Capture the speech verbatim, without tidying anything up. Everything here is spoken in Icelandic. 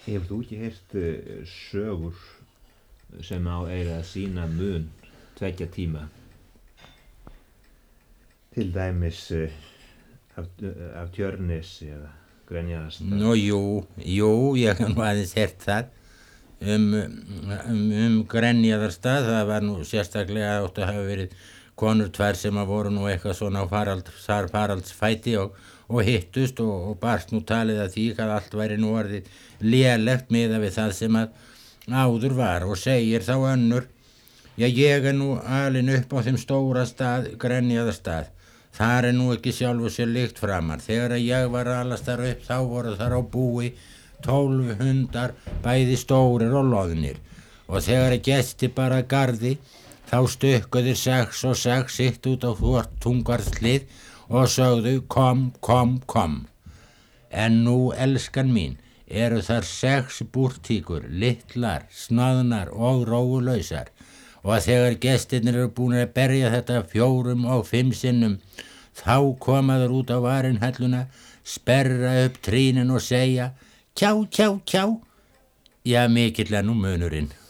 Hefur þú ekki heyrt uh, sögur sem á eiga að sýna mun tveggja tíma? Til dæmis uh, af, uh, af Tjörnesi eða Grenjaðarstað. Nú, jú, jú, ég hef nú aðeins heyrt það um, um, um Grenjaðarstað. Það var nú sérstaklega átt að hafa verið konur tvær sem að voru nú eitthvað svona á farald, faraldsfæti og, og hittust og, og barst nú talið að því að allt væri nú orðið lélegt miðað við það sem að áður var, og segir þá önnur: já, ég er nú alin upp á þeim stóra stað, Grenjaðarstað. Þar er nú ekki sjálfu sér lykt framar. Þegar að ég var alast þar upp, þá voru þar á búi tólf hundar, bæði stórir og loðnir, og þegar að gesti bara garði, þá stukku þeir sex og sex sitt út á Þungvarðshlið og sögðu: kom, kom, kom. En nú, elskan mín, eru þar sex búrtíkur, litlar, snaðnar og róulausar, og þegar gestirnir eru búin að berja þetta fjórum og fimm sinnum, þá koma þeir út á varinhelluna, sperra upp trínin og segja: kjá, kjá, kjá. Já, mikill er nú munurinn.